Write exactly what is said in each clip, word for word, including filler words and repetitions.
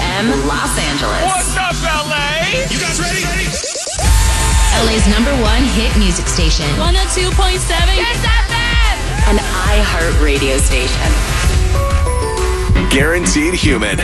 M, Los Angeles. What's up, L A? You guys ready? ready? L A's number one hit music station. one oh two point seven Kiss F M. An iHeart radio station. Guaranteed Human.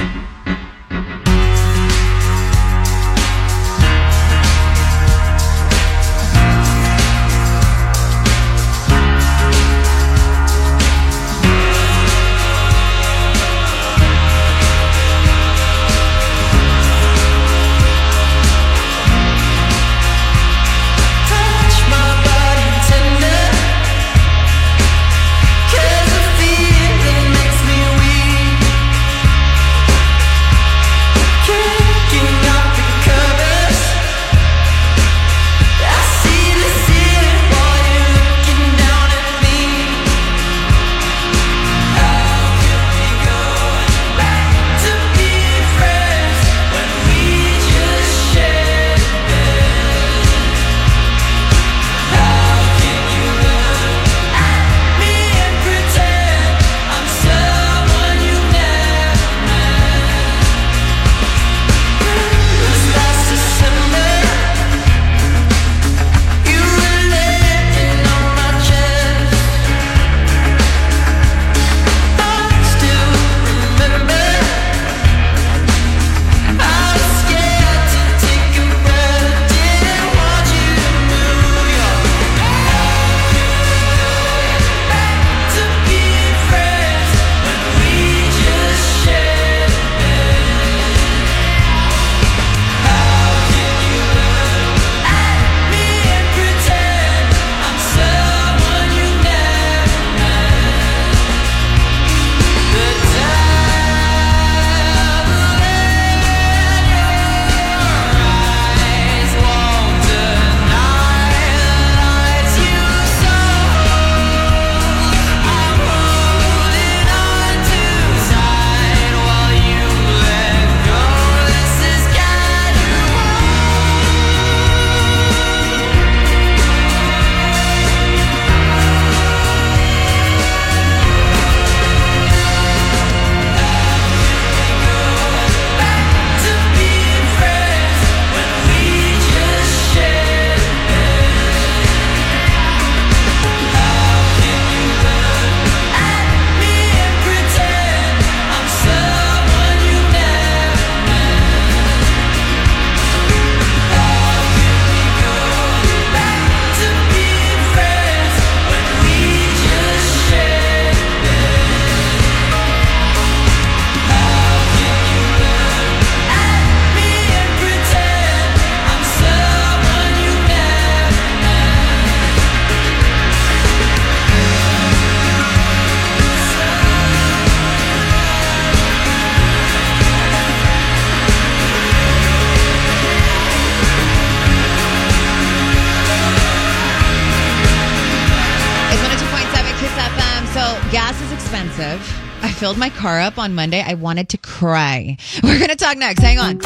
I filled my car up on Monday. I wanted to cry. We're going to talk next. Hang on.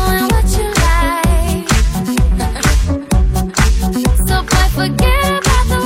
Forget about the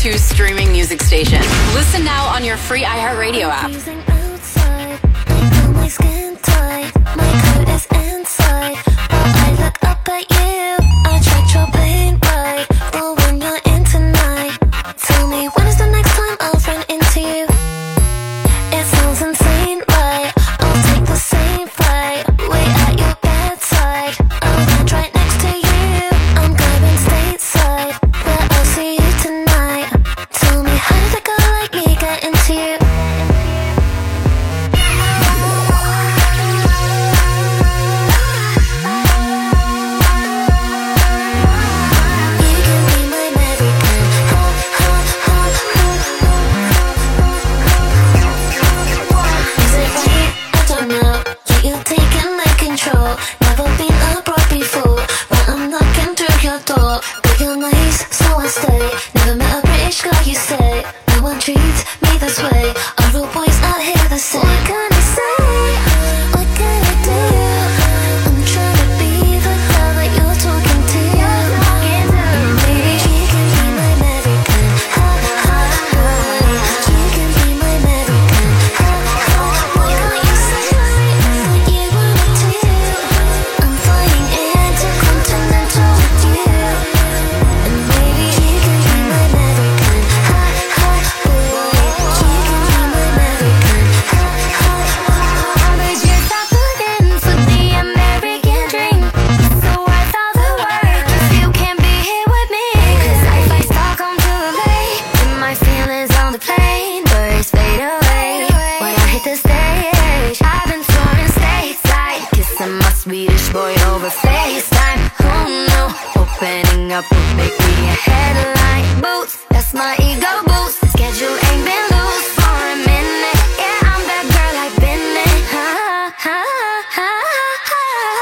two streaming music station. Listen now on your free iHeartRadio app. Outside, I feel my skin tight. My coat is inside, but I look up at you. I tried your pain right, but when you're in tonight, tell me when is the next time I'll run into you? It sounds insane, right? I'll take the same flight, wait at your bedside. I'll land right next to you. I'm going stateside, but I'll see you tonight. Tell me, how did a girl like me get into you? Never been a broad before, but I'm knocking through your door. But you're nice, so I stay. Never met a British girl, you say. No one treats me this way. All the boys out here the same. What can I say? What can I do? I'm trying to be the girl that you're talking to. Maybe she can be my American. Ha ha ha. She can be my American. Ha ha. Why can't you say that you wanted to? I'm flying intercontinental with you, and maybe she can be my American. Ha ha. She can be my American. Ha ha. But you're not looking for the American dream. So worth all the work if you can't be here with me. 'Cause I fly Stockholm to L A, and my feelings on the plane. Birds fade away when I hit the stage. I've been touring stateside, kissing my Swedish boy over FaceTime. Oh no, opening up would make me a headline. Boots, that's my ego boost. Schedule ain't been loose for a minute. Yeah, I'm that girl I've been in. Ha ha ha ha.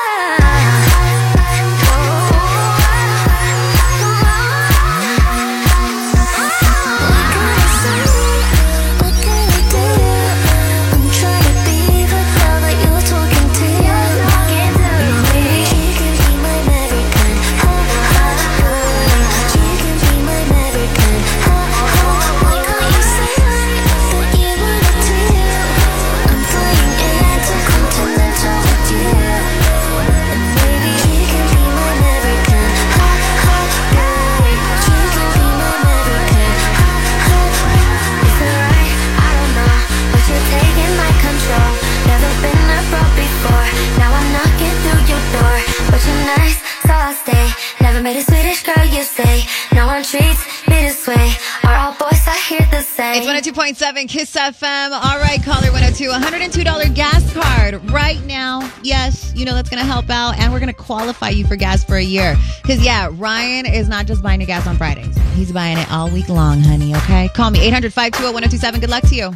What can I say? What can I do? I'm trying to be the girl that you're talking to. Maybe she can be my American. Ha ha. She can be my American. Ha ha. Why can't you say that you wanted to? I'm flying intercontinental with you, and maybe she can be my American. Ha ha. She can be my American. Ha ha. Is it right? I don't know, but you're taking my control. Never been a broke before. Now I'm knocking through your door. But you're nice, so I'll stay. Never met a Swedish girl, you say. No one treats me this way. Are all boys out here the same? It's one oh two point seven Kiss F M. All right, caller one oh two, one hundred two dollars gas card right now. Yes, you know that's going to help out, and we're going to qualify you for gas for a year. Because, yeah, Ryan is not just buying your gas on Fridays. He's buying it all week long, honey, okay? Call me, eight hundred, five two zero, one oh two seven. Good luck to you.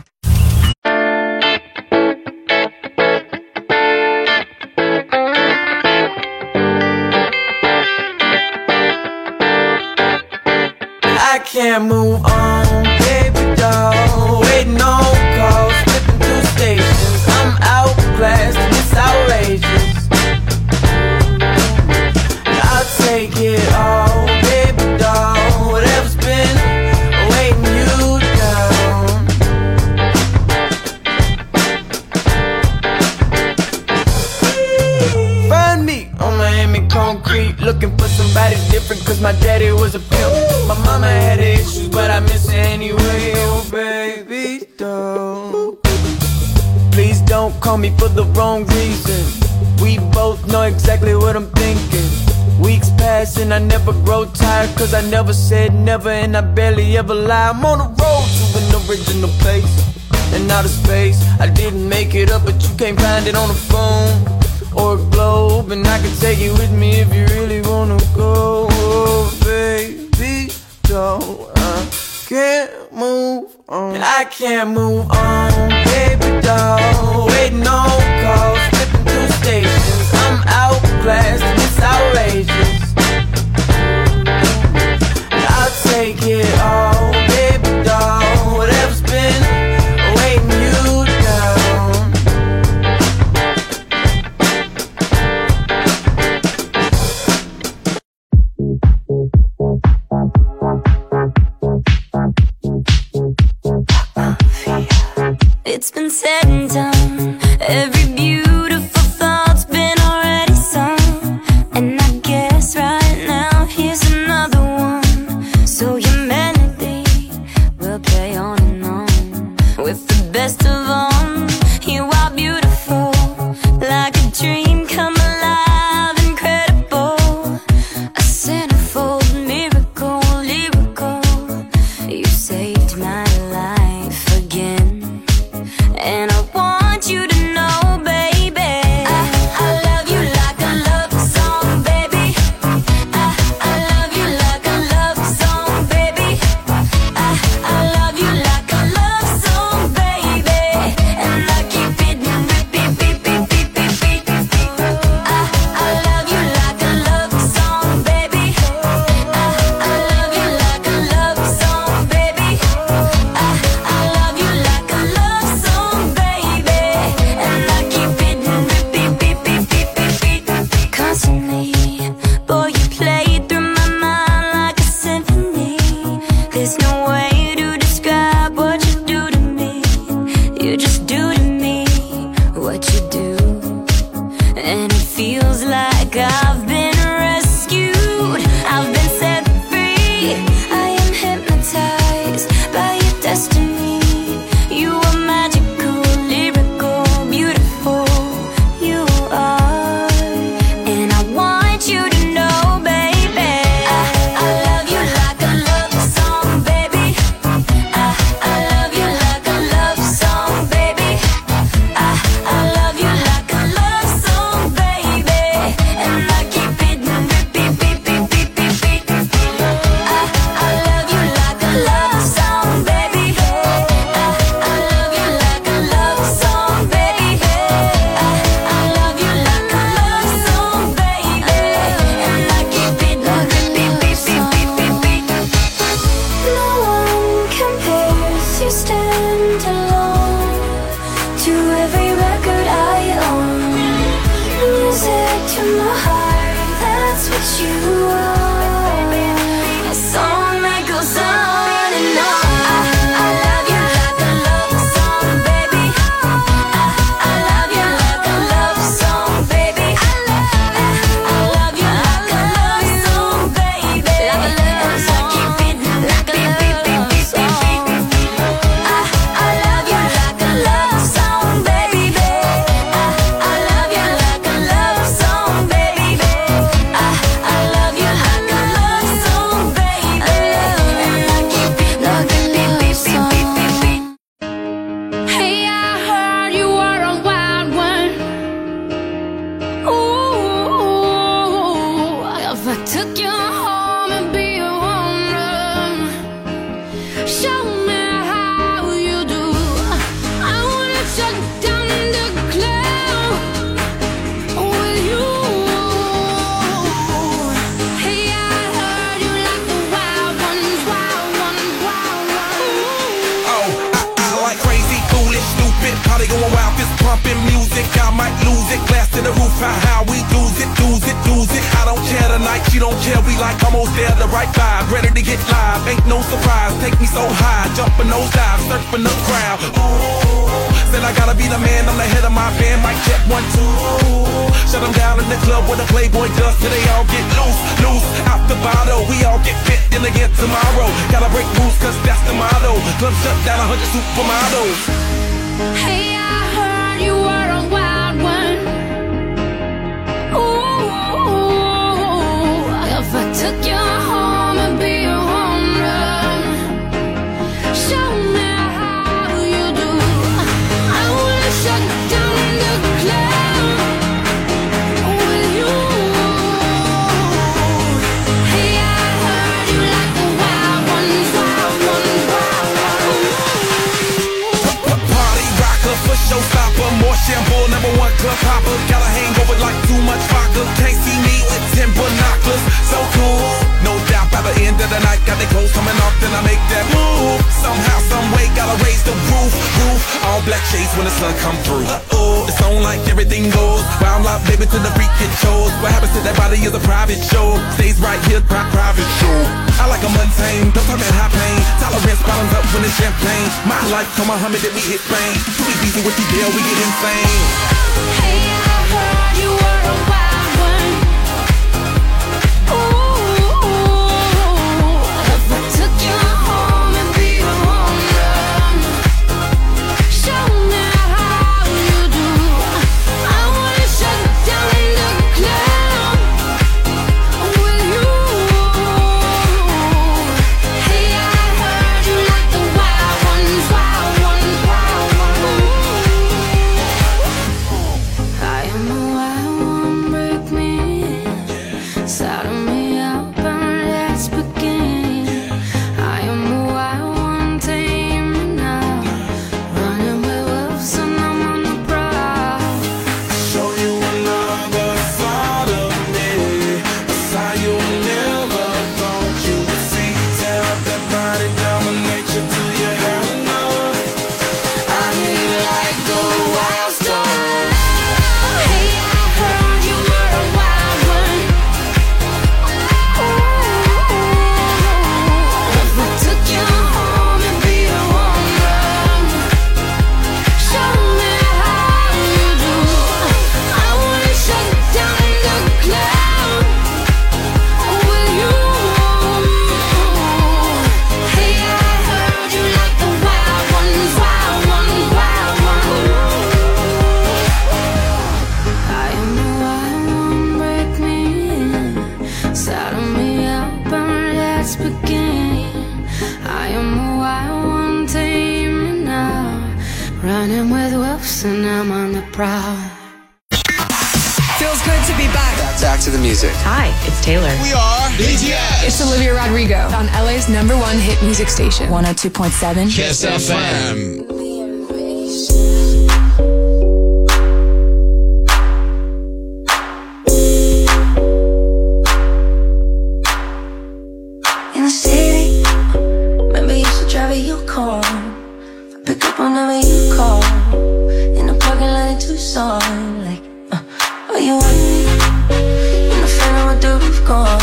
I can't move on, baby doll. Waiting on calls, flipping through stations. I'm outclassed, and it's outrageous. I'll take it all, baby doll. Whatever's been weighing you down. Find me on Miami concrete, looking for somebody different, 'cause my daddy was a pimp. My mama had issues, but I miss her anyway. Oh, baby, don't. Please don't call me for the wrong reason. We both know exactly what I'm thinking. Weeks pass and I never grow tired, 'cause I never said never and I barely ever lie. I'm on the road to an original place and outer space. I didn't make it up, but you can't find it on the phone or a globe. And I can take you with me if you really wanna go. Oh, baby, don't. I can't move on. I can't move on, baby doll. Waiting on calls, flipping through stations. I'm outclassed and it's outrageous. I'll take it all, baby doll. Whatever's been weighing you down. you. A song that goes on and on. I, I love you like a love song, baby. I, I love you like a love song, baby. I, I love you like a love song, baby. Like a love song. Keep it like a love song. I, I love you like a love song, baby. I, I love you like a love song, baby. I, I love you like a love song, baby. Keep it like a love song. Hey, I heard you were a wild one. Ooh, if I took you home and be a woman, show me how you do. I wanna shut down the club with you. Hey, I heard you like the wild ones, wild ones, wild ones. Oh, I, I like crazy, foolish, stupid, party going wild, fist pumping music. I might lose it, glass to the roof, how, how we lose it, lose it, lose it. I don't care tonight, she don't care, we like almost there, the right vibe, ready to get live. Ain't no surprise, take me so high, jumping those dives, surfing the crowd. Ooh, said I gotta be the man, I'm the head of my band, mic check one, two. Shut them down in the club where the Playboy does, till they all get loose, loose, out the bottle. We all get fit in again tomorrow. Gotta break rules, cause that's the motto. Club shut down, a hundred supermodels. Hey, I heard you were a wild one. Ooh, if I took you home and be a woman, show me how you do. I wanna shut down the club with you. Hey, I heard you like the wild ones, wild ones, wild ones. Party rocker, for showstopper, more shampoo, number one club hopper. Got a hangover like too much vodka. Can't see me with ten binoculars. So cool, no doubt by the end of the night, got the clothes coming off, then I make that move. Somehow, some way, gotta raise the roof, roof. All black shades when the sun come through. Uh-oh, it's on like everything goes. Wild out, baby, to the freak it shows. What happens to that body is a private show. Stays right here, pri- private show. I like a mundane, don't talk that high pain. Tolerance bottoms up when it's champagne. My life, come Muhammad, then we hit Spain. Too easy with the deal, we get insane. Hey, I heard you were a wild one. Ooh, if I took you home and be a woman, show me how you do. I wanna shut down the club with you. Hey, I heard you like the wild ones, wild ones, wild ones. I am a wild one, break me in, saddle me up and let's begin. I am a wild one, tame me now, running with wolves and I'm on the prowl. Show you another side of me, a side you never thought you would see. Tear up that body, dominate you till you have enough. I need like a wild star. Hey, I heard you were a wild one. Ooh, if I took you home and be a woman, show me how you do. I wanna shut down the club with you. Hey, I heard you like the wild ones, wild ones, wild ones. I am a wild one, break me in, saddle me up and let's begin. I am a wild one, tame me now, running with wolves and I'm on the prowl. Feels good to be back. Back to the music. Hi, it's Taylor. We are B T S. It's Olivia Rodrigo on L A's number one hit music station. one oh two point seven Kiss F M. In the city, maybe you should drive it, you call. Pick up whenever you call. In the parking lot in Tucson, like, uh, are you with me? In the phantom with the roof gone.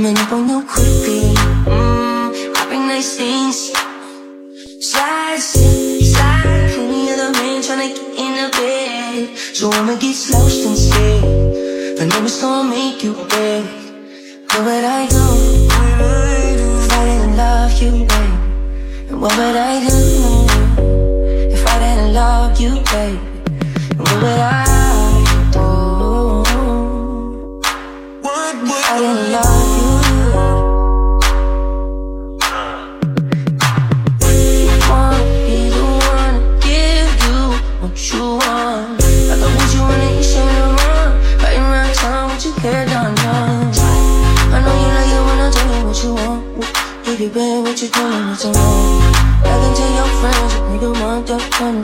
coming up on you quickly. Mmm, hopping nice things. Slide, slide. Plenty of the men tryna get in the bed, so I'ma get lost instead. I know it's gonna make you beg. Where would I go if I didn't love you, babe? And what would I do if I didn't love you, babe? And what would I do if I didn't love you? Wanna be the one to give you what you want. I thought what you wanna eat, shit around. Right around town with your hair done, done. I know you like it when I tell you what you want. Baby, baby, what you doing, what's wrong? I can tell your friends, nigga want that money.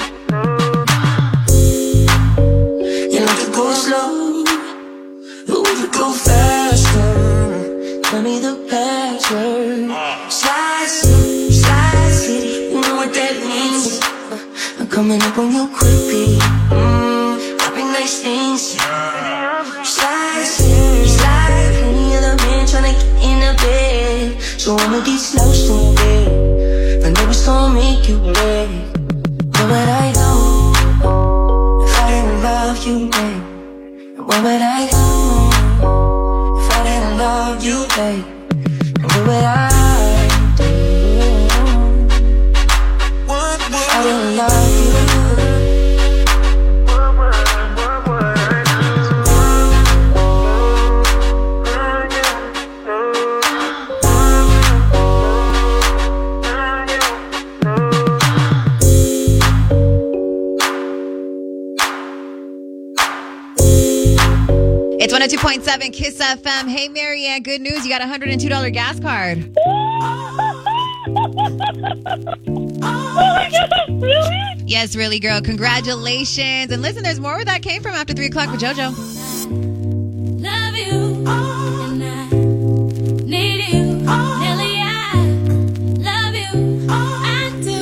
You like to go slow, but we could go faster. Tell me the password. Slide city, slide city, you know what that means. I'm coming up on you quickly. Mmm, popping nice things. Slide city, slide. Plenty of the men tryna get in the bed, so I'ma get lost in bed. I know it's gonna make you beg. What would I do if I didn't love you, babe? And what would I do if I didn't love you, babe? And what would I do if I didn't love you? It's one oh two point seven Kiss F M. Hey, Marianne, good news. You got a one hundred two dollars gas card. Oh my God, really? Yes, really, girl. Congratulations. And listen, there's more where that came from after three o'clock with JoJo. Love you, and I need you. Nelly, I love you. I do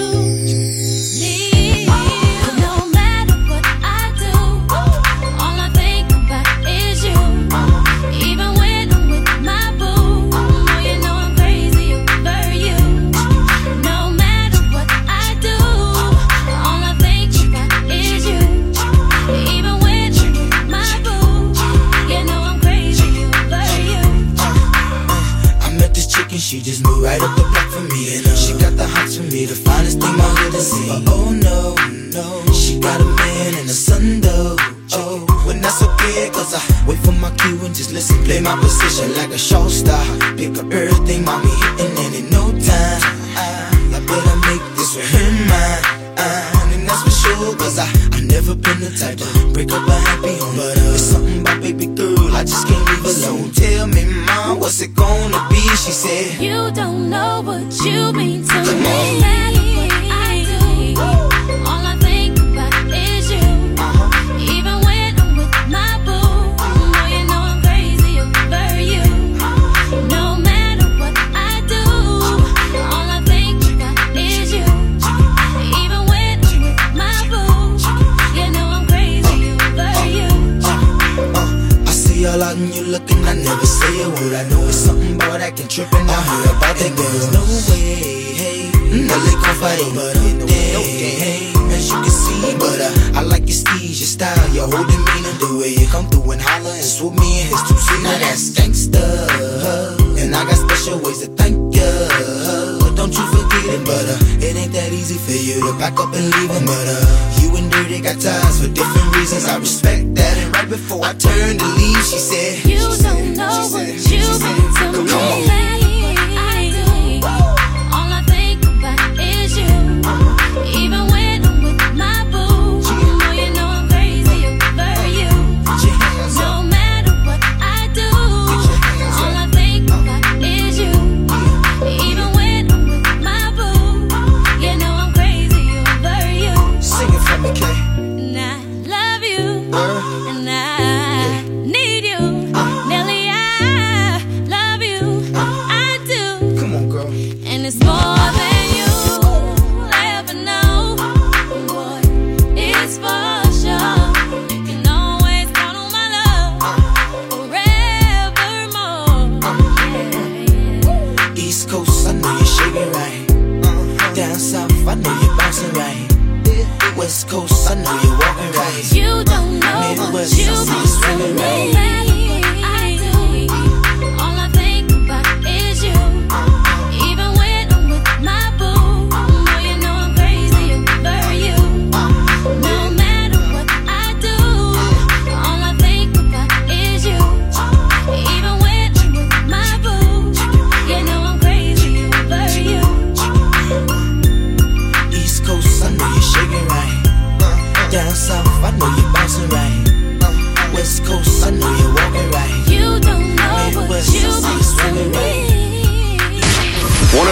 need you. No matter what I do, all I think about is you. Even when I'm with my boo, oh, you know I'm crazy over you. No matter what I do, all I think about is you. Even when I'm with my boo, you know I'm crazy over you. I met this chick and she just moved right up the block for me. And uh, she got the hots for me, the finest thing my hood has seen. But oh no, no, she got a man and a son though. Oh, when that's okay, cause I wait for my cue and just listen, play my position like a show star. Pick up everything, mommy hitting, and in no time I, I better make this with her mine. Uh, and that's for sure, cause I, I never been the type to break up a happy home. But uh, it's something about baby girl, I just can't leave alone. Tell me, mom, what's it gonna be? She said, you don't know what you mean to Come me. on. No matter what I do, all I think about is you. uh-huh. Even when I'm with my boo, oh, you know I'm crazy over you. No matter what I do, all I think about is you. Even when I'm with my boo, you know I'm crazy over you. Uh, I see all out and you looking, I never say a word. I know it's something about that can trip and I heard about that girl. There's no way, hey, no they gon' fight over no day, hey, as you can see. But uh, I like your steez, your style, your whole demeanor, the way you come through and holler and swoop me in his two seat. Now that's gangsta, and I got special ways to thank ya. Don't you forget it, but uh, it ain't that easy for you to back up and leave him. But uh, you and Dirty got ties for different reasons. I respect that. And right before I turned to leave, she said, You she said, don't know she what said, you she said, mean to come me. on. No matter what I do, all I think about is you. Even when I'm with my boo, oh, you know I'm crazy over you. No matter what I do, all I think about is you. Even when I'm with my boo, you know I'm crazy over you. Sing it for me, Kay. And I love you, Uh, and I need you. Nelly, I love you. I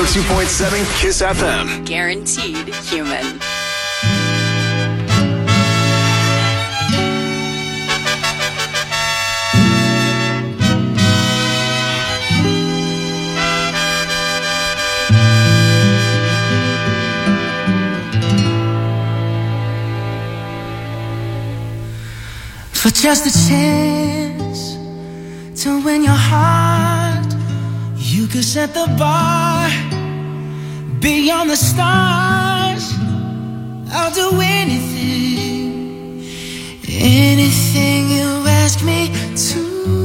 two point seven Kiss F M. Guaranteed human. For just a chance to win your heart, you could set the bar beyond the stars. I'll do anything, anything you ask me to.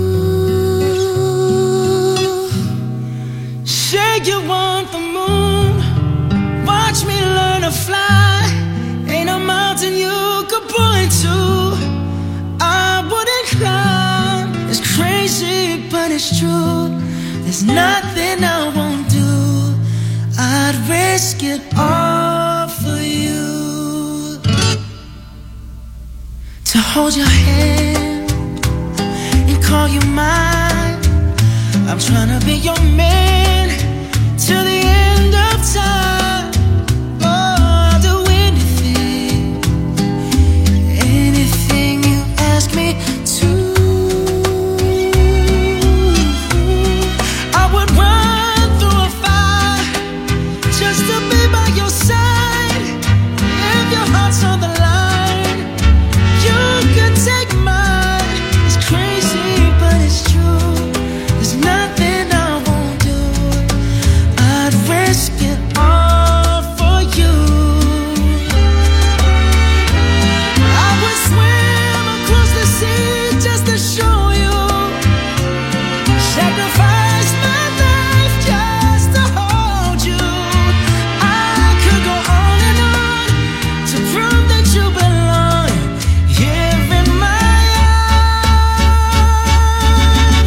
Say you want the moon, watch me learn to fly. Ain't a mountain you could point to I wouldn't climb. It's crazy, but it's true. There's nothing I won't do. I'd risk it all for you. To hold your hand and call you mine. I'm trying to be your man till the end of time. Oh, I'll do anything, anything you ask me to. I would run through a fire just to be by your side. If your heart's on the line, you can take mine. It's crazy, but it's true. There's nothing I won't do. I'd risk it all for you. I would swim across the sea just to show you. Sacrifice my life just to hold you. I could go on and on to prove that you belong here in my arms.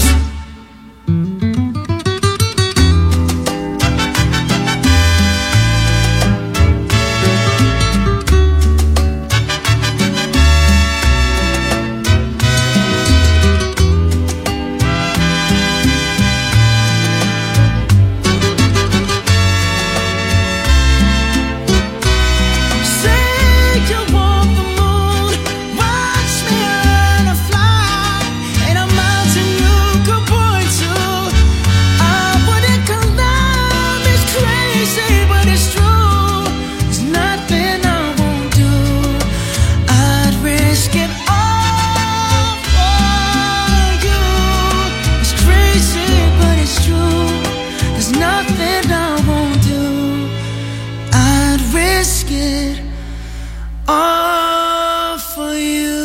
Say you want the moon, watch me learn to fly. Ain't a mountain you could point to I wouldn't climb. It's crazy, but it's true. There's nothing I won't do. I'd risk it all for you. It's crazy, but it's true. There's nothing I won't do. I'd risk it all for you.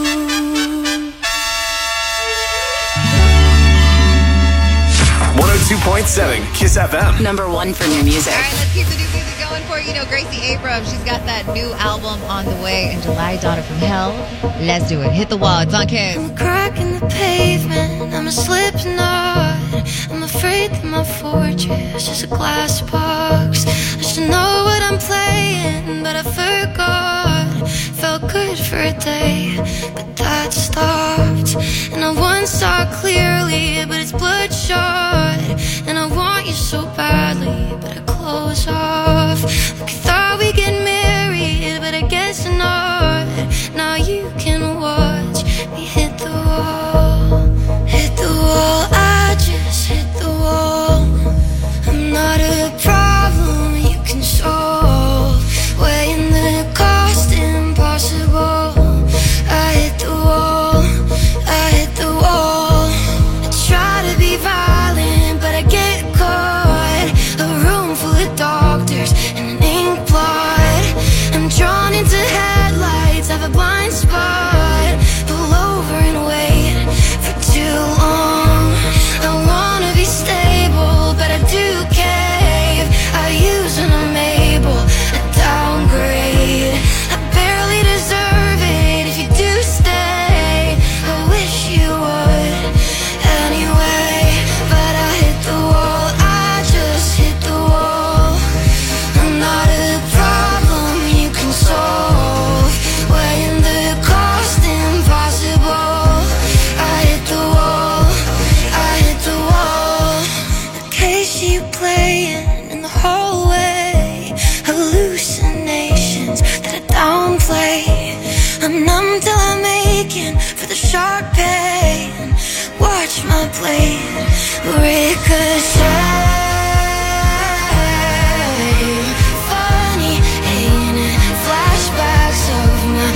one oh two point seven Kiss F M. Number one for new music. All right, let's keep the new music going for you. You know, Gracie Abrams, she's got that new album on the way in July, Daughter from Hell. Let's do it. Hit the wall. It's on Kiss. I'm a crack in the pavement, I'm a slippery knot. I'm afraid that my fortress is a glass box. I should know what I'm playing, but I forgot. Felt good for a day, but that stopped. And I once saw clearly, but it's bloodshot. And I want you so badly, but I close off. Like I thought we'd get married, but I guess not. Now you can watch me hit the wall. Hit the wall, I just hit the wall. I'm not a problem you can solve. Weighing the cost impossible. I hit the wall, I Funny, ain't it? Flashbacks of my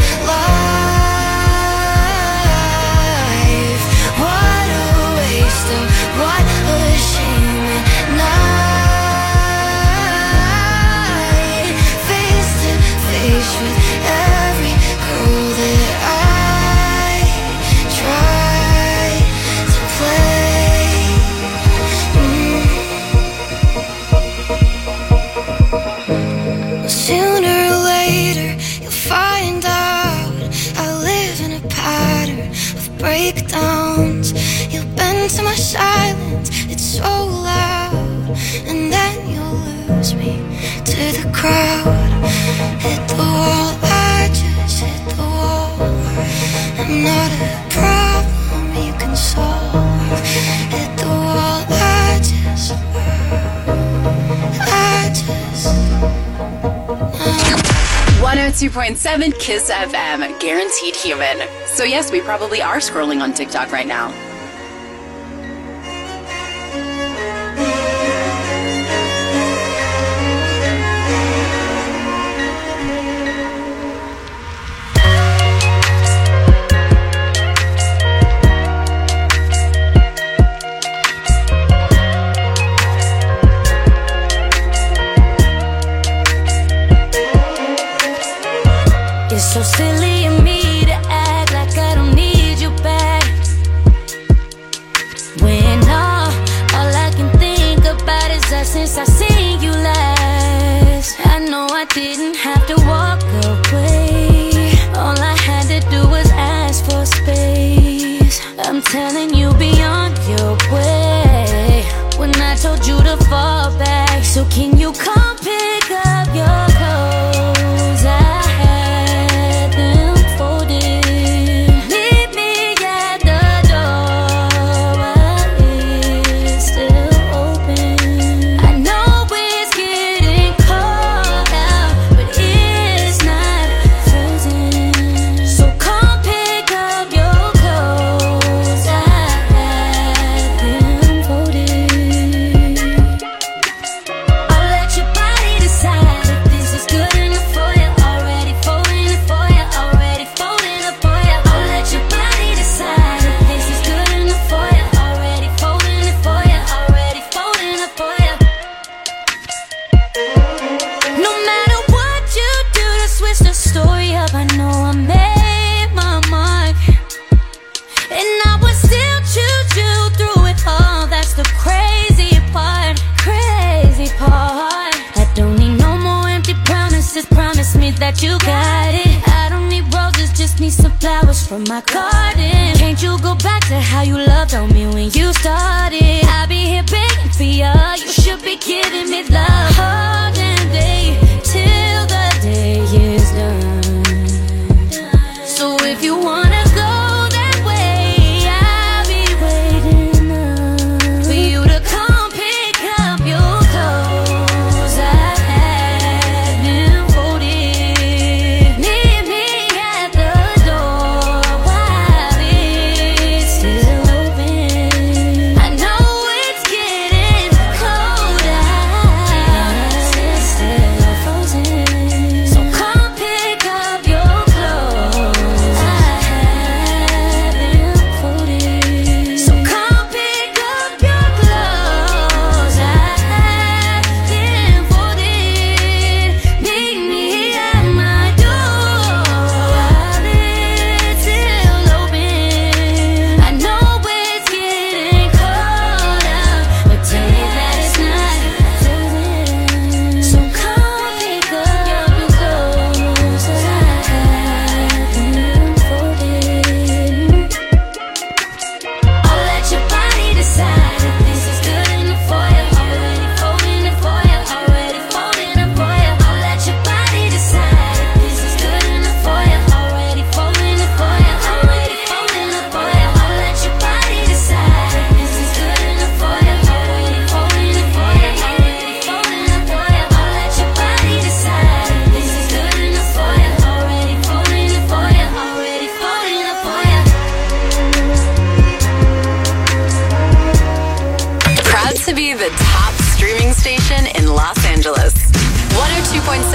life. What a waste of, what a shame at night. Face to face with every girl that I try to play. Mm. Sooner or later you'll find out I live in a pattern of breakdowns. You'll bend to my silence, it's so loud, and then you'll lose me to the crowd. Hit the wall, I just hit the wall. I'm not a problem you can solve. Hit the wall, I just, I just one oh two point seven Kiss F M, guaranteed human. So yes, we probably are scrolling on TikTok right now. It's so silly of me to act like I don't need you back, when all, all I can think about is us since I seen you last. I know I didn't have to walk away. All I had to do was ask for space. I'm telling you, be on your way when I told you to fall back. So can you come pick up your clothes? I that you got it. I don't need roses, just need some flowers from my garden. Can't you go back to how you loved on me when you started? I'll be here begging for you. You should be giving me love all damn day till the day is done. So if you wanna go that way, I'll be waiting up for you to come pick up your clothes. I had them folded. Meet me at the door while it's still open. I know it's getting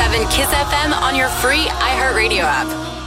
seven Kiss F M on your free iHeartRadio app.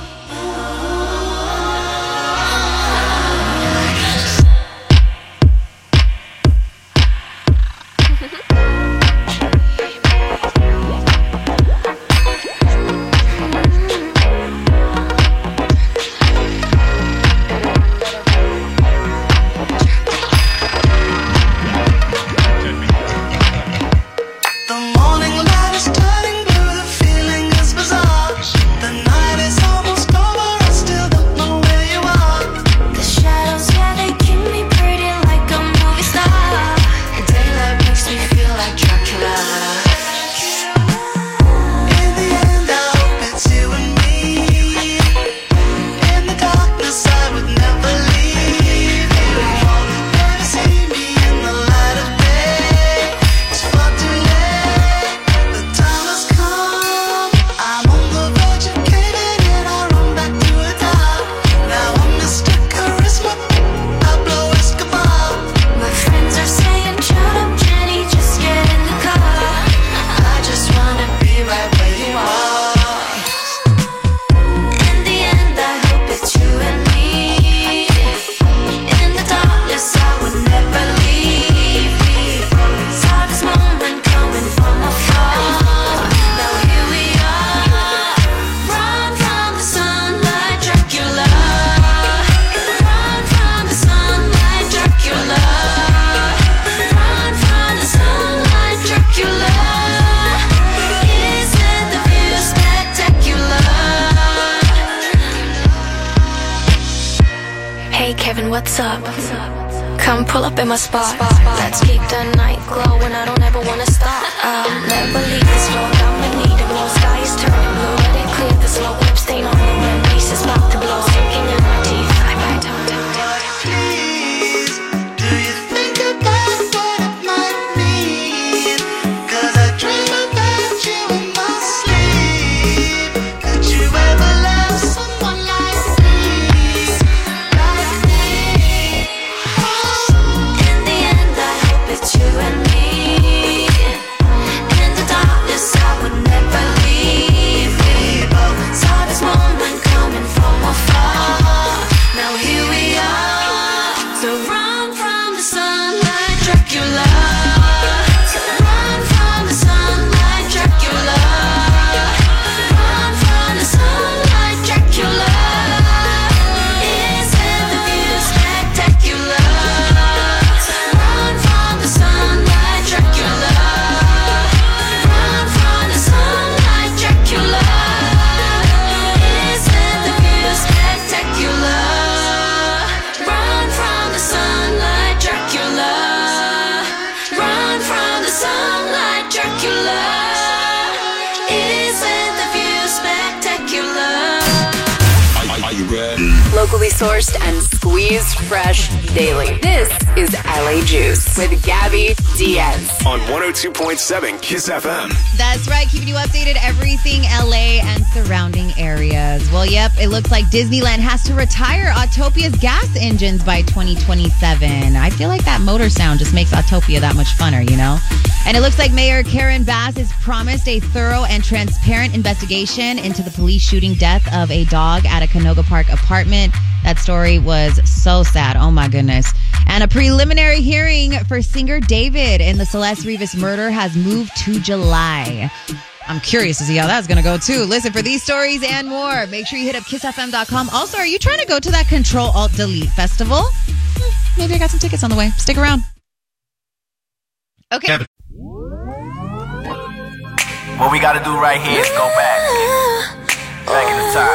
What's up? Come pull up in my spot. Let's keep the night glowing. I don't ever wanna stop. I'll never leave this floor. I'ma need the blue sky is turning blue. Let it clear the slow whip stain on the rim. Bass is about to blow, sinking in my teeth. I bite down, down, down. Please, do you think about what it might mean? 'Cause I dream about you in my sleep. Could you ever love someone like me? It's you and me. In the darkness, I would never leave. We both saw this moment coming from afar. Now here we are. So run from the sunlight, Dracula. So run from the sunlight, Dracula. Run from the sunlight, Dracula. Isn't the view spectacular? Run from the sunlight, Dracula. Run from the sunlight, Dracula. Isn't the view spectacular? Run from the sunlight, Dracula. Run from the sunlight, Dracula. Isn't the view spectacular? Are you ready? Locally sourced and squeezed fresh daily. This is L A Juice with Gabby Diaz. On one oh two point seven Kiss F M. That's right, keeping you updated everything L A and surrounding areas. Well, yep, it looks like Disneyland has to retire Autopia's gas engines by twenty twenty-seven. I feel like that motor sound just makes Autopia that much funner, you know? And it looks like Mayor Karen Bass has promised a thorough and transparent investigation into the police shooting death of a dog at a Canoga Park apartment. That story was so sad. Oh, my goodness. And a preliminary hearing for singer David in the Celeste Rivas murder has moved to July. I'm curious to see how that's going to go, too. Listen, for these stories and more, make sure you hit up kiss f m dot com. Also, are you trying to go to that Control-Alt-Delete festival? Hmm, maybe I got some tickets on the way. Stick around. Okay. What we gotta do right here is go back. Back in the time.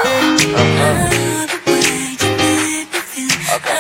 Okay.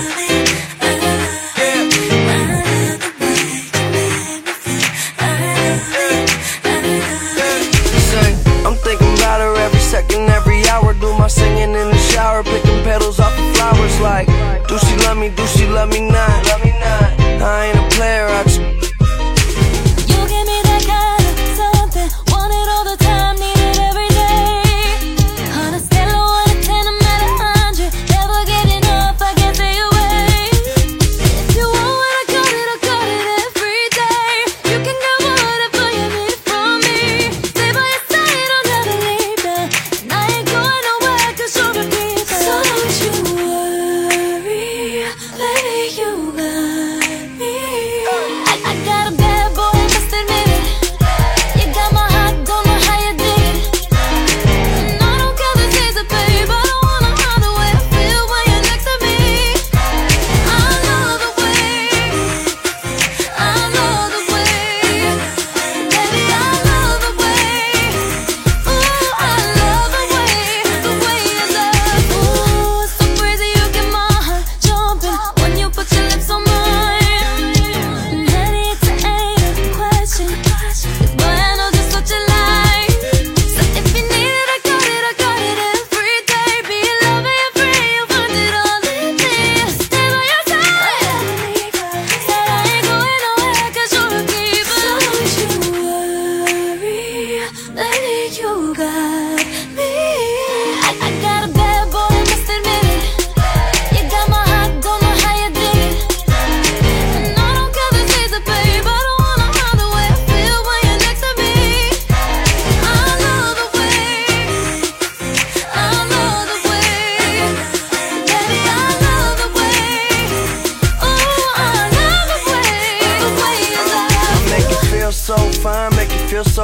I'm thinking about her every second, every hour. Do my singing in the shower, picking petals off the flowers. Like, do she love me? Do she love me not? Love me not. I ain't a player. I just. You give me that kind of something, want it all the time, need it every day. On a scale of one to ten, I'm at a hundred. Never get enough, I can't stay away. If you want what I got it, I got it every day. You can get whatever you need from me. Stay by your side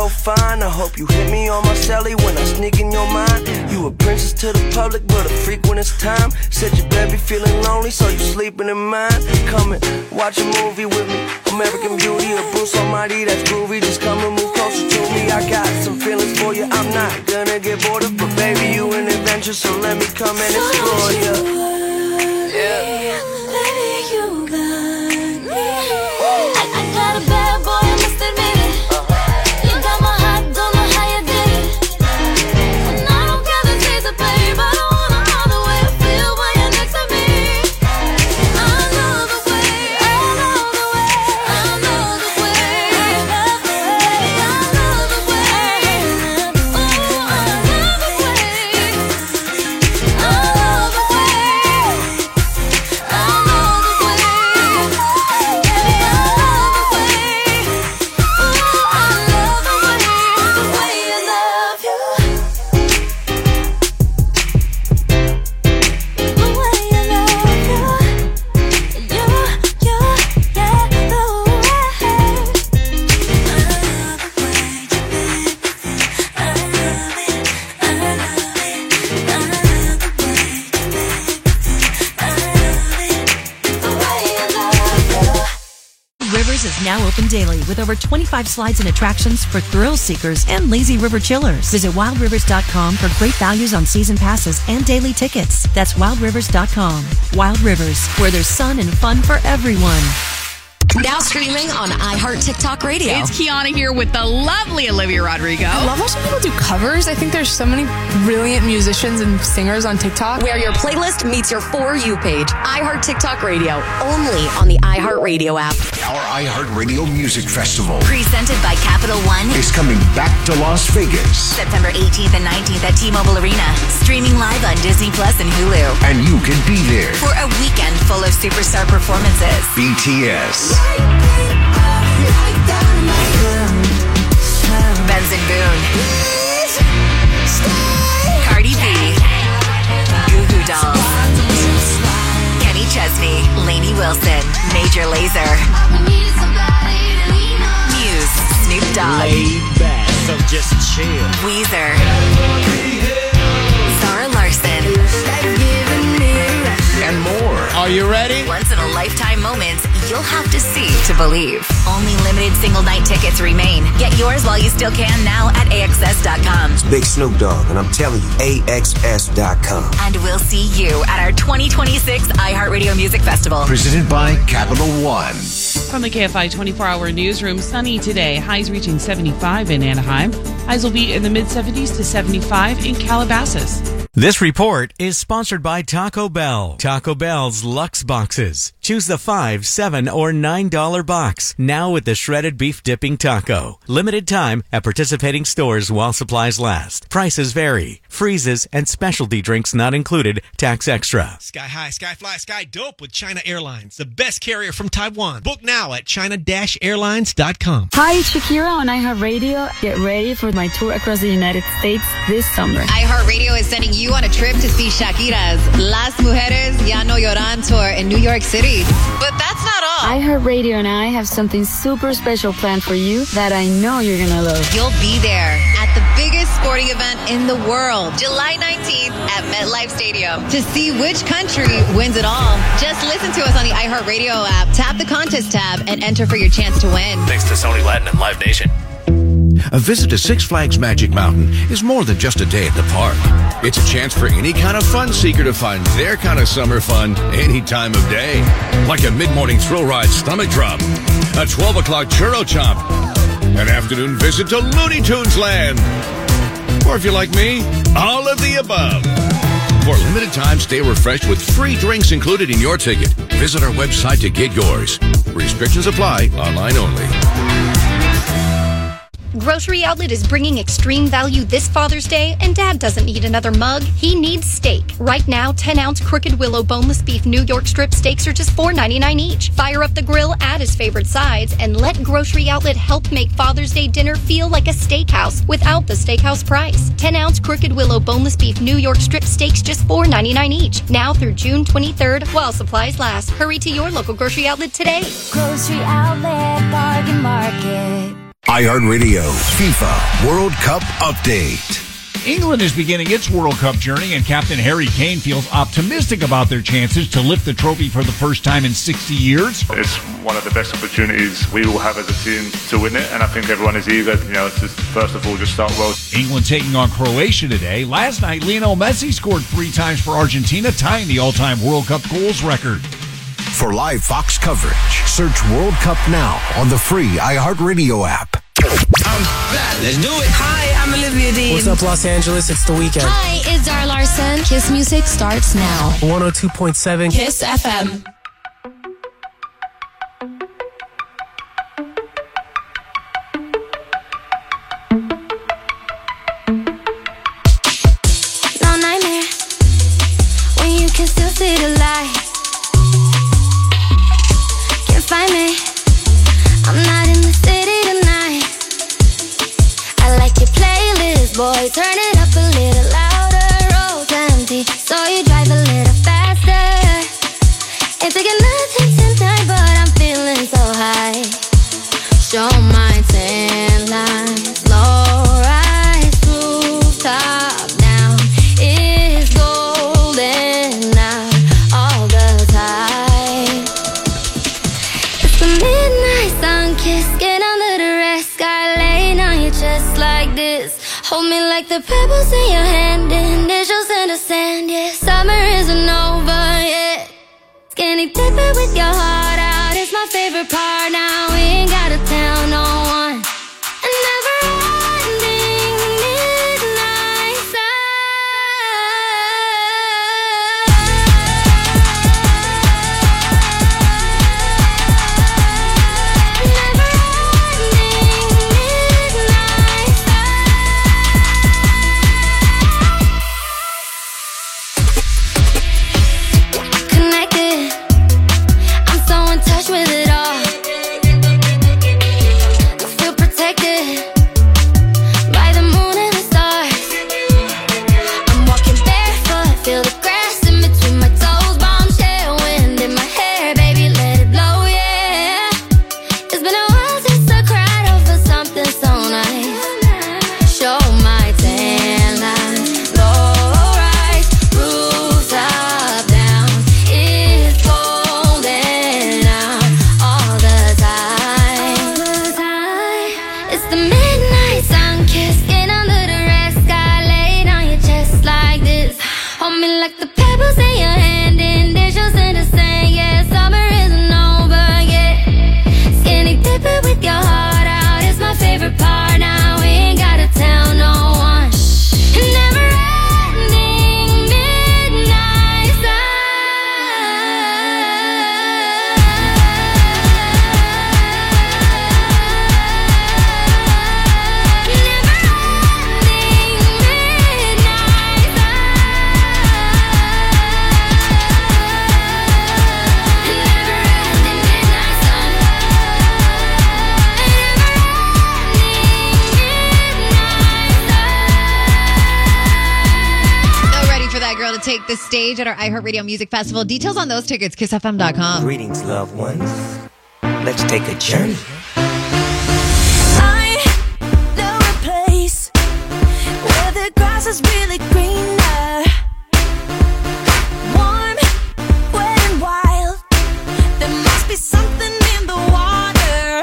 so fine. I hope you hit me on my celly when I sneak in your mind. You a princess to the public, but a freak when it's time. Said you better be feeling lonely, so you sleeping in mine. Come and watch a movie with me. American Beauty or Bruce Almighty, that's groovy. Just come and move closer to me. I got some feelings for you. I'm not gonna get bored of, but baby, you an adventure, so let me come and explore you. Yeah. Baby, you got me. I, I got a bad boy, I must admit it. You got my heart, don't know how you did it. And I don't care the taste of pain, but I wanna know the way I feel when you're next to me. I love the way, I love the way, I love the way, I love the way, I love the way, oh, I love the way, I love the way. Is now open daily with over twenty-five slides and attractions for thrill seekers and lazy river chillers. Visit wild rivers dot com for great values on season passes and daily tickets. That's wild rivers dot com. Wild Rivers, where there's sun and fun for everyone. Now streaming on iHeart TikTok Radio. It's Kiana here with the lovely Olivia Rodrigo. I love watching people do covers. I think there's so many brilliant musicians and singers on TikTok. Where your playlist meets your For You page. iHeart TikTok Radio. Only on the iHeart Radio app. Our iHeart Radio Music Festival Presented by Capital One. is coming back to Las Vegas. September eighteenth and nineteenth at T-Mobile Arena. Streaming live on Disney Plus and Hulu. And you can be there. For a weekend full of superstar performances. B T S. Benson Boone. Cardi B. Goo Goo Dolls. Kenny Chesney. Lainey Wilson. Major Lazer. Muse. Snoop Dogg. Laid back, so just chill. Weezer. Zara Larson. And more. Are you ready? Once in a lifetime moments you'll have to see to believe. Only limited single night tickets remain. Get yours while you still can now at A X S dot com. It's Big Snoop Dogg, and I'm telling you, A X S dot com. And we'll see you at our twenty twenty-six iHeartRadio Music Festival. Presented by Capital One. From the K F I twenty-four hour newsroom, sunny today. Highs reaching seventy-five in Anaheim. Highs will be in the mid seventies to seventy-five in Calabasas. This report is sponsored by Taco Bell. Taco Bell's Luxe Boxes. Choose the five, seven, or nine dollar box. Now with the shredded beef dipping taco. Limited time at participating stores while supplies last. Prices vary. Freezes and specialty drinks not included. Tax extra. Sky high, sky fly, sky dope with China Airlines, the best carrier from Taiwan. Book now at china dash airlines dot com. Hi, it's Shakira on iHeartRadio. Get ready for my tour across the United States this summer. iHeartRadio is sending you on a trip to see Shakira's Las Mujeres Ya No Lloran tour in New York City. But that's not all. iHeartRadio and I have something super special planned for you that I know you're going to love. You'll be there at the biggest sporting event in the world, July nineteenth at MetLife Stadium, to see which country wins it all. Just listen to us on the iHeartRadio app, tap the contest tab, and enter for your chance to win. Thanks to Sony Latin and Live Nation. A visit to Six Flags Magic Mountain is more than just a day at the park. It's a chance for any kind of fun seeker to find their kind of summer fun any time of day. Like a mid-morning thrill ride stomach drop, a twelve o'clock churro chomp, an afternoon visit to Looney Tunes Land. Or if you're like me, all of the above. For a limited time, stay refreshed with free drinks included in your ticket. Visit our website to get yours. Restrictions apply, online only. Grocery Outlet is bringing extreme value this Father's Day, and Dad doesn't need another mug. He needs steak. Right now, ten ounce Crooked Willow boneless beef New York strip steaks are just four ninety-nine each. Fire up the grill, add his favorite sides, and let Grocery Outlet help make Father's Day dinner feel like a steakhouse without the steakhouse price. ten ounce Crooked Willow boneless beef New York strip steaks just four ninety-nine each. Now through June twenty-third while supplies last. Hurry to your local Grocery Outlet today. Grocery Outlet Bargain Market. iHeartRadio FIFA World Cup Update. England is beginning its World Cup journey, and Captain Harry Kane feels optimistic about their chances to lift the trophy for the first time in sixty years. It's one of the best opportunities we will have as a team to win it, and I think everyone is eager, you know, to first of all just start well. England taking on Croatia today. Last night, Lionel Messi scored three times for Argentina, tying the all-time World Cup goals record. For live Fox coverage, search World Cup now on the free iHeartRadio app. I'm back. Let's do it. Hi, I'm Olivia Dean. What's up, Los Angeles? It's The Weeknd. Hi, it's Zara Larson. Kiss Music starts now. one oh two point seven Kiss F M. No nightmare when you can still see the light. Can't find me. I'm not in the city tonight. I like your playlist, boy. Turn it up a little louder. Road's empty, so you drive a little faster. Ain't taking nothing tonight, but I'm feeling so high. Show my tan lines, low rise, rooftop down. It's golden out all the time. It's the midnight sun kiss, get under the red sky, laying on your chest like this. Hold me like the pebbles in your hand, initials in the sand, yeah. Summer isn't over yet. Skinny dipping with your heart out, it's my favorite part now. We ain't gotta tell no one. And never ending midnight connected. I'm so in touch with it all. I feel protected by the moon and the stars. I'm walking barefoot, feel the grass in between my toes. Bombshell wind in my hair, baby, let it blow, yeah. It's been a while since I cried over something so nice. Show my tan lines, low rise, rooftop down. It's golden out all the time. It's the midnight sun kiss, get under the red sky, laid on your chest like this. Hold me like the pebbles in your hand, initials in the sand, yeah. Summer isn't over yet. Skinny dipping with your heart out, it's my favorite part now. We ain't gotta tell no one. Never ending midnight So ready for that girl to take the stage at our iHeartRadio Music Festival. Details on those tickets, kiss f m dot com. Greetings, loved ones. Let's take a journey. I know a place where the grass is really greener. Warm, wet and wild. There must be something in the water.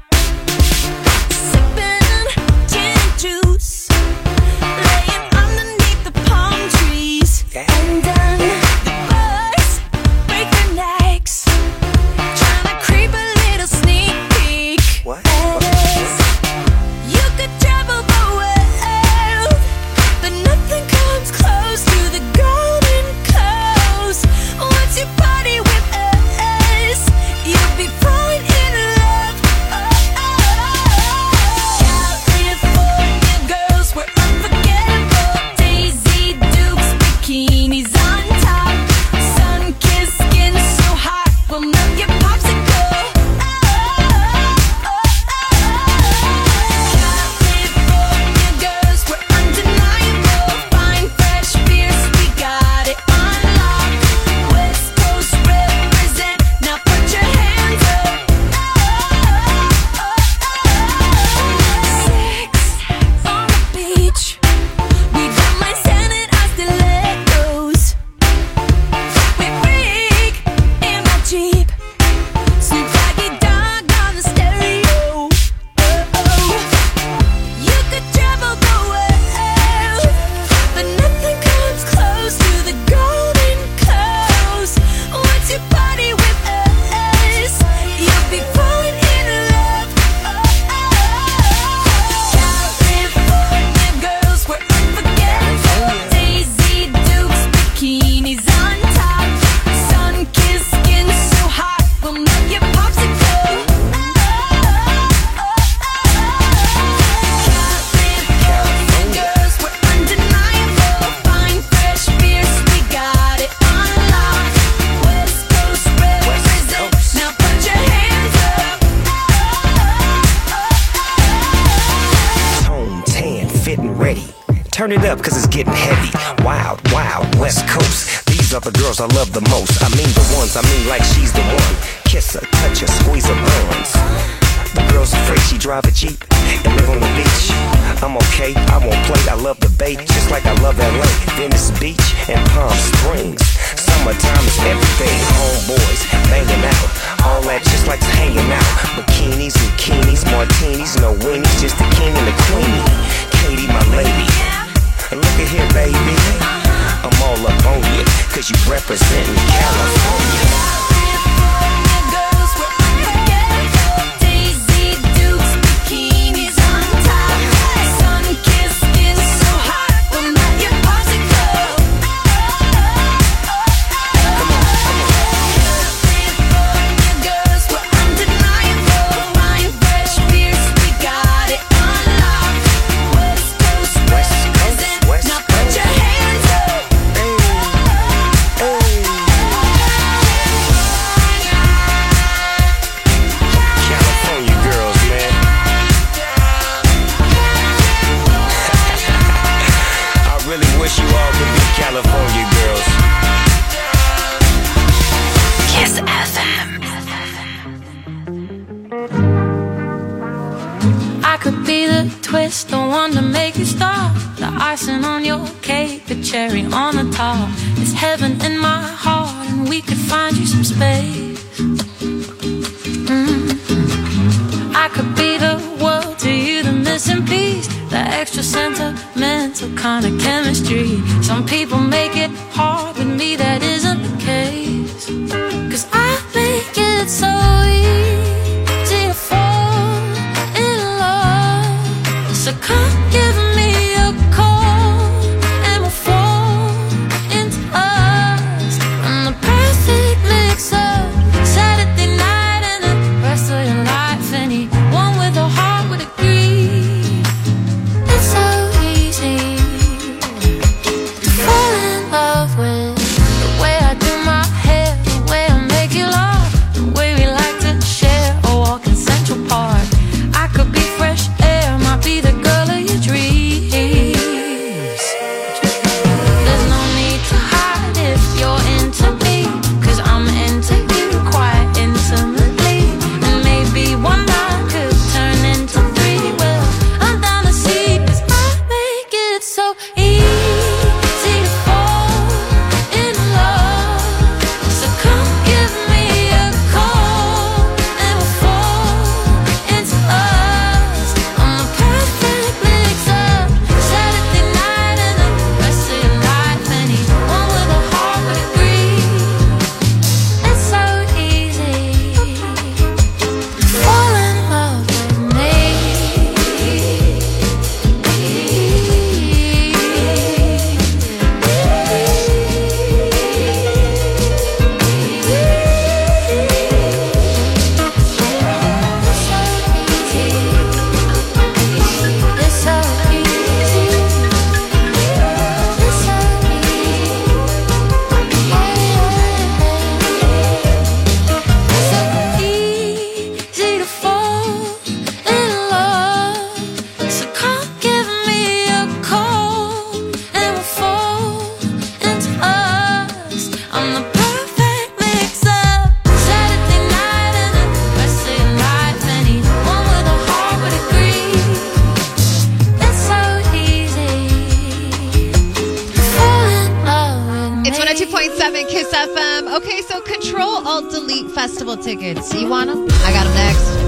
Sipping gin and juice, laying underneath the palm trees. And then the birds break their necks, trying to creep a little sneak peek. What? And it's- you could travel the world, but nothing could you'll be falling in love. California girls were unforgettable. Daisy Dukes, bikinis on top. Sun-kissed skin so hot, will melt your popsicle. California girls were undeniable. Fine, fresh, fierce, we got it on lock. West Coast represent, now put your hands up. Tone tan, fitting ready. Turn it up, cause it's getting heavy. Wild, wild, West Coast. These are the girls I love the most. I mean the ones, I mean like she's the one. Kiss her, touch her, squeeze her bones. The girl's afraid she drive a Jeep and live on the beach. I'm okay, I won't play, I love the bay, just like I love L A, Venice Beach and Palm Springs. Summertime is everything, homeboys banging out, all that just like hanging out. Bikinis, bikinis, martinis, no weenies, just the king and the queenie. Katie, my lady, look at here, baby, I'm all up on you, cause you representing California. Wish you all could be California girls. Kiss F M. I could be the twist, the one to make you stop. The icing on your cake, the cherry on the top. It's heaven in my heart, and we could find you some space. Mm-hmm. I could be the world to you, the missing piece, the extra sentimental kind of chemistry. Some people make it hard, with me that isn't the case. Cause I make it so easy to fall in love. So come give me a call and we'll fall into us. I'm the perfect mix up Saturday night and the rest of your life. Anyone with a heart would agree. It's so easy to fall in love with the way I do my hair, the way I make you laugh, the way we like to share a walk in Central Park. I could be fresh air, might be the girl of your dreams. There's no need to hide if you're into me, cause I'm into you quite intimately. And maybe one night could turn into three. Well, I'm down to see, cause I make it so easy to fall in love. So come give me a call and we'll fall into us. I'm the perfect mix up Saturday night and the rest of your life. Anyone with a heart would agree. It's so easy to fall in love with me. It's so easy. It's so easy to fall in love. So come give me a call and we'll fall into us. I'm the perfect mix up Saturday night and the rest of your life. Anyone with a heart would agree. It's so easy to fall in love with me. It's one oh two point seven Kiss F M. Okay, so Control Alt Delete Festival tickets. You want them? I got them next.